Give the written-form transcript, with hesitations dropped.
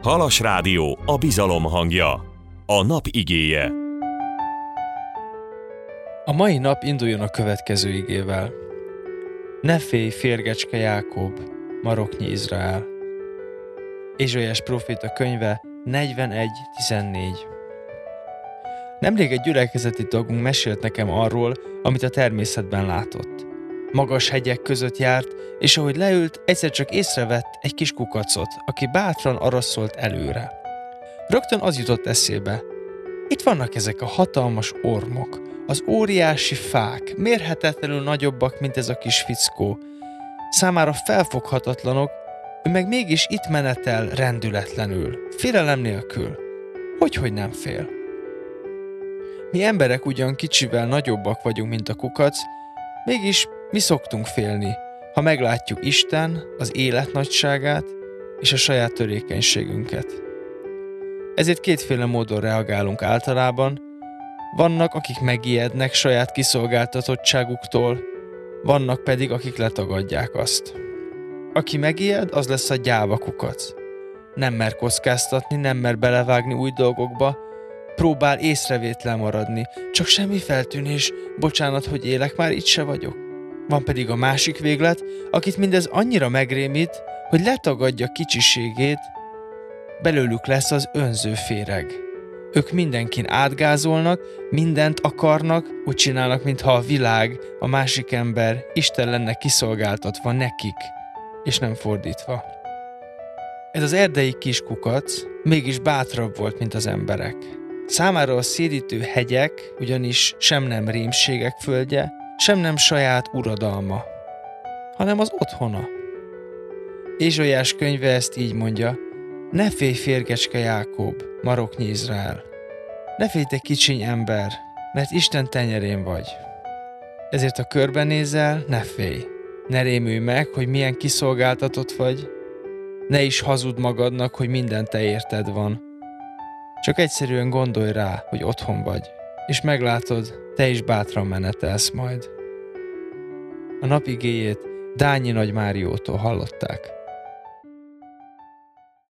Halas Rádió, a bizalom hangja. A nap igéje. A mai nap induljon a következő igével. Ne félj, férgecske Jákob, maroknyi Izrael. Ézsaiás próféta könyve 41.14. Nemrég egy gyülekezeti tagunk mesélt nekem arról, amit a természetben látott. Magas hegyek között járt, és ahogy leült, egyszer csak észrevett egy kis kukacot, aki bátran araszolt előre. Rögtön az jutott eszébe. Itt vannak ezek a hatalmas ormok, az óriási fák, mérhetetlenül nagyobbak, mint ez a kis fickó. Számára felfoghatatlanok, ő meg mégis itt menetel rendületlenül, félelem nélkül. Hogy nem fél? Mi emberek ugyan kicsivel nagyobbak vagyunk, mint a kukac, mégis mi szoktunk félni, ha meglátjuk Isten, az élet nagyságát és a saját törékenységünket. Ezért kétféle módon reagálunk általában. Vannak, akik megijednek saját kiszolgáltatottságuktól, vannak pedig, akik letagadják azt. Aki megijed, az lesz a gyáva kukac. Nem mer kockáztatni, nem mer belevágni új dolgokba, próbál észrevétlen maradni, csak semmi feltűnés, bocsánat, hogy élek, már itt se vagyok. Van pedig a másik véglet, akit mindez annyira megrémít, hogy letagadja kicsiségét, belőlük lesz az önző féreg. Ők mindenkin átgázolnak, mindent akarnak, úgy csinálnak, mintha a világ, a másik ember, Isten lenne kiszolgáltatva nekik, és nem fordítva. Ez az erdei kiskukac mégis bátrabb volt, mint az emberek. Számára a szédítő hegyek ugyanis sem nem rémségek földje, sem nem saját uradalma, hanem az otthona. Ézsaiás könyve ezt így mondja: ne félj, férgecske Jákob, maroknyi Izrael. Ne félj, te kicsiny ember, mert Isten tenyerén vagy. Ezért ha körbenézel, ne félj. Ne rémülj meg, hogy milyen kiszolgáltatott vagy. Ne is hazud magadnak, hogy minden te érted van. Csak egyszerűen gondolj rá, hogy otthon vagy, és meglátod, te is bátran menetelsz majd. A nap igéjét Dányi Nagy Máriótól hallották.